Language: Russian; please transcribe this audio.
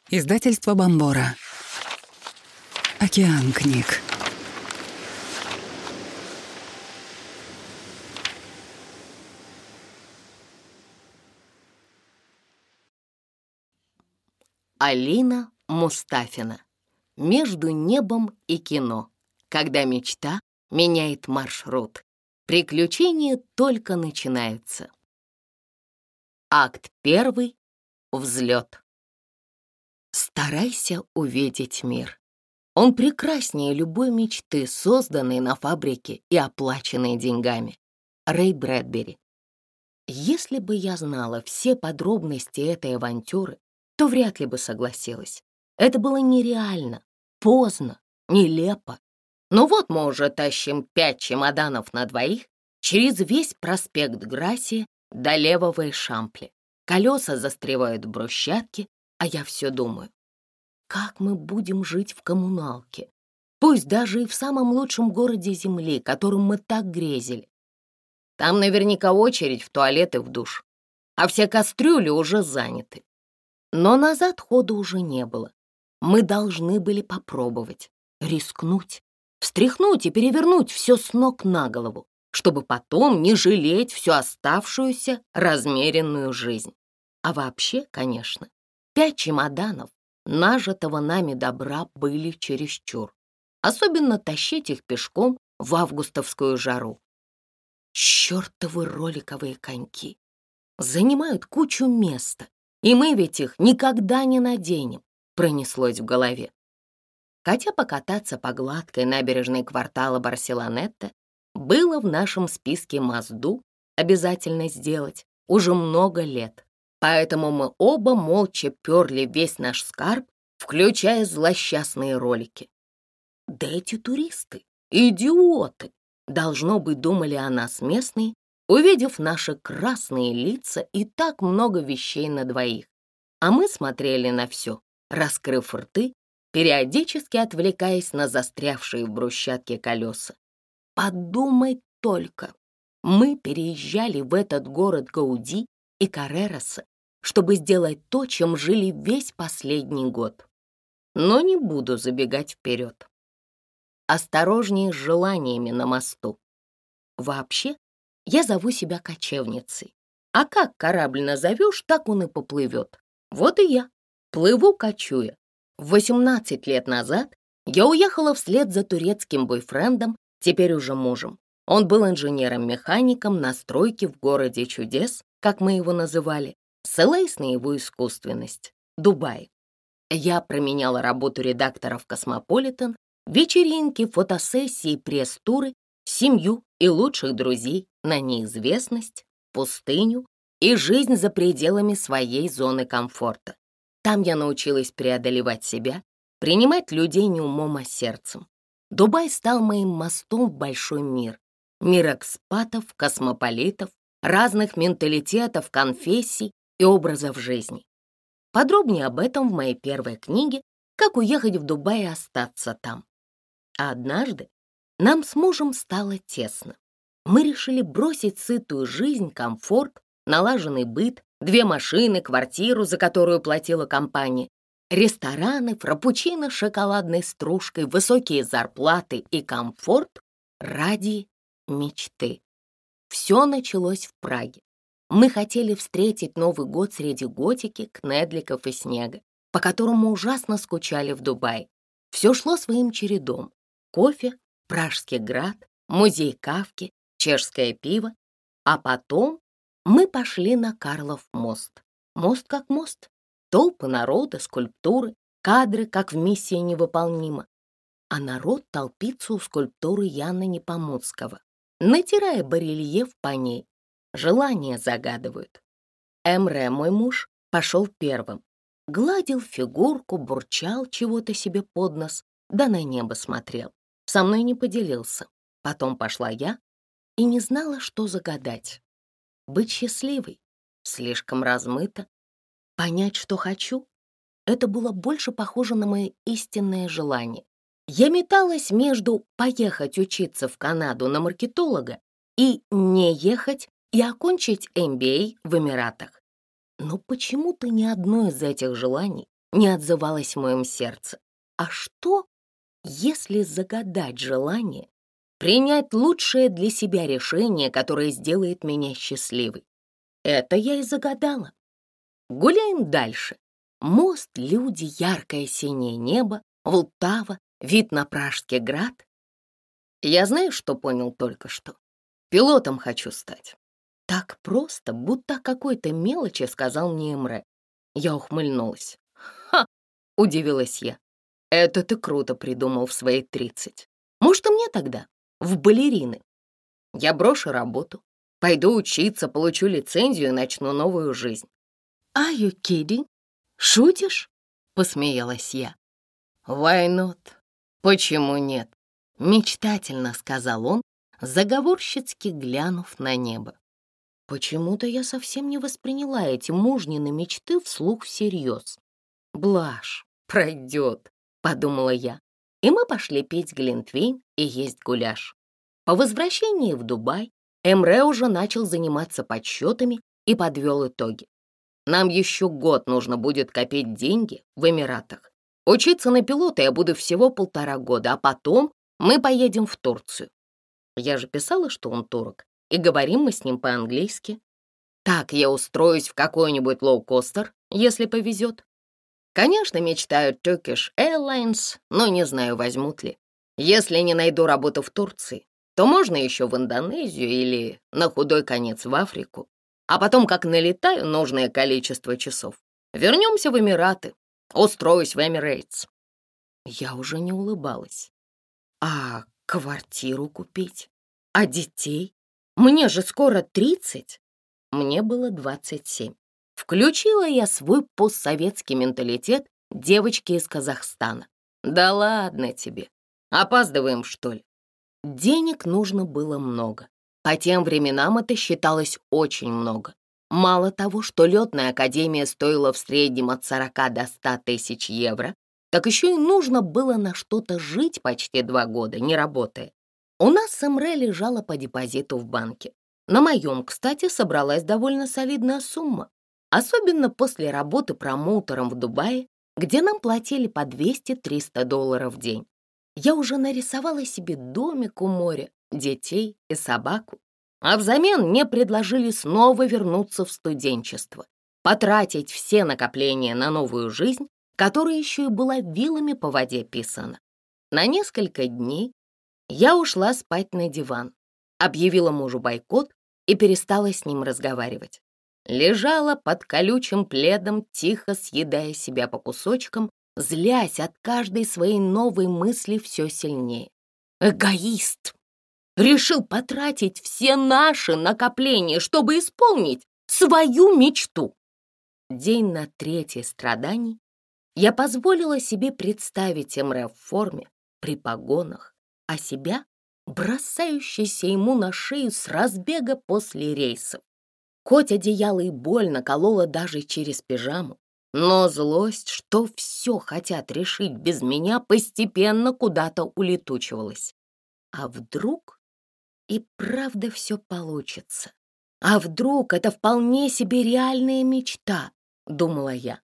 Издательство Бомбора. Океан книг. Алина Мустафина. Между небом и кино. Когда мечта меняет маршрут. Приключения только начинаются. Акт 1. Взлет. Старайся увидеть мир. Он прекраснее любой мечты, созданной на фабрике и оплаченной деньгами. Рэй Брэдбери. Если бы я знала все подробности этой авантюры, то вряд ли бы согласилась. Это было нереально, поздно, нелепо. Но вот мы уже тащим 5 чемоданов на двоих через весь проспект Грасси до левого Эшампли. Колеса застревают в брусчатке, а я все думаю, как мы будем жить в коммуналке, пусть даже и в самом лучшем городе Земли, которым мы так грезили. Там наверняка очередь в туалет и в душ, а все кастрюли уже заняты. Но назад хода уже не было. Мы должны были попробовать, рискнуть, встряхнуть и перевернуть все с ног на голову, чтобы потом не жалеть всю оставшуюся размеренную жизнь. А вообще, конечно, 5 чемоданов нажитого нами добра были чересчур. Особенно тащить их пешком в августовскую жару. Чёртовы роликовые коньки занимают кучу места, и мы ведь их никогда не наденем, пронеслось в голове. Хотя покататься по гладкой набережной квартала Барселонетта было в нашем списке мазду обязательно сделать уже много лет, поэтому мы оба молча перли весь наш скарб, включая злосчастные ролики. Да эти туристы, идиоты, должно быть, думали о нас местные, увидев наши красные лица и так много вещей на двоих. А мы смотрели на все, раскрыв рты, периодически отвлекаясь на застрявшие в брусчатке колеса. Подумай только, мы переезжали в этот город Гауди и Каррероса, чтобы сделать то, чем жили весь последний год. Но не буду забегать вперед. Осторожнее с желаниями на мосту. Вообще, я зову себя кочевницей. А как корабль назовешь, так он и поплывет. Вот и я плыву, кочуя. 18 лет назад я уехала вслед за турецким бойфрендом, теперь уже мужем. Он был инженером-механиком на стройке в городе чудес, как мы его называли, ссылаясь на его искусственность, Дубай. Я променяла работу редактора в «Космополитен», вечеринки, фотосессии, пресс-туры, семью и лучших друзей на неизвестность, пустыню и жизнь за пределами своей зоны комфорта. Там я научилась преодолевать себя, принимать людей не умом, а сердцем. Дубай стал моим мостом в большой мир. Мир экспатов, космополитов, разных менталитетов, конфессий и образов жизни. Подробнее об этом в моей первой книге «Как уехать в Дубай и остаться там». А однажды нам с мужем стало тесно. Мы решили бросить сытую жизнь, комфорт, налаженный быт, 2 машины, квартиру, за которую платила компания, рестораны, фраппучино с шоколадной стружкой, высокие зарплаты и комфорт ради мечты. Все началось в Праге. Мы хотели встретить Новый год среди готики, кнедликов и снега, по которому ужасно скучали в Дубае. Все шло своим чередом. Кофе, Пражский град, музей Кафки, чешское пиво. А потом мы пошли на Карлов мост. Мост как мост. Толпы народа, скульптуры, кадры, как в «Миссии невыполнима». А народ толпится у скульптуры Яна Непомуцкого, натирая барельеф по ней. Желания загадывают. Эмре, мой муж, пошел первым. Гладил фигурку, бурчал чего-то себе под нос, да на небо смотрел. Со мной не поделился. Потом пошла я и не знала, что загадать. Быть счастливой слишком размыто. Понять, что хочу, это было больше похоже на мое истинное желание. Я металась между поехать учиться в Канаду на маркетолога и не ехать и окончить MBA в Эмиратах. Но почему-то ни одно из этих желаний не отзывалось в моем сердце. А что, если загадать желание, принять лучшее для себя решение, которое сделает меня счастливой? Это я и загадала. Гуляем дальше. Мост, люди, яркое синее небо, Волтава, вид на Пражский град. Я знаю, что понял только что. Пилотом хочу стать. Так просто, будто о какой-то мелочи сказал мне Эмре. Я ухмыльнулась. «Ха!» — удивилась я. «Это ты круто придумал в свои 30. Может, и мне тогда в балерины? Я брошу работу, пойду учиться, получу лицензию и начну новую жизнь». «Are you kidding? Шутишь?» — посмеялась я. «Why not? Почему нет?» — мечтательно сказал он, заговорщицки глянув на небо. Почему-то я совсем не восприняла эти мужнины мечты вслух всерьез. «Блажь, пройдет», — подумала я, и мы пошли пить глинтвейн и есть гуляш. По возвращении в Дубай Эмре уже начал заниматься подсчетами и подвел итоги. Нам еще год нужно будет копить деньги в Эмиратах. Учиться на пилота я буду всего 1,5 года, а потом мы поедем в Турцию. Я же писала, что он турок, и говорим мы с ним по-английски. Так я устроюсь в какой-нибудь лоукостер, если повезет. Конечно, мечтаю Turkish Airlines, но не знаю, возьмут ли. Если не найду работу в Турции, то можно еще в Индонезию или на худой конец в Африку. А потом, как налетаю нужное количество часов, вернемся в Эмираты, устроюсь в Emirates. Я уже не улыбалась. А квартиру купить? А детей? Мне же скоро 30. Мне было 27. Включила я свой постсоветский менталитет девочки из Казахстана. Да ладно тебе. Опаздываем, что ли? Денег нужно было много. По тем временам это считалось очень много. Мало того, что летная академия стоила в среднем от 40 до 100 тысяч евро, так еще и нужно было на что-то жить почти 2 года, не работая. У нас с Эмре лежала по депозиту в банке. На моем, кстати, собралась довольно солидная сумма, особенно после работы промоутером в Дубае, где нам платили по $200-300 в день. Я уже нарисовала себе домик у моря, детей и собаку, а взамен мне предложили снова вернуться в студенчество, потратить все накопления на новую жизнь, которая еще и была вилами по воде писана. На несколько дней я ушла спать на диван, объявила мужу бойкот и перестала с ним разговаривать. Лежала под колючим пледом, тихо съедая себя по кусочкам, злясь от каждой своей новой мысли все сильнее. Эгоист! Решил потратить все наши накопления, чтобы исполнить свою мечту. День на 3 страданий я позволила себе представить Эмре в форме, при погонах, а себя бросающейся ему на шею с разбега после рейсов. Хоть одеяло и больно кололо даже через пижаму, но злость, что все хотят решить без меня, постепенно куда-то улетучивалась. А вдруг и правда все получится? А вдруг это вполне себе реальная мечта, думала я.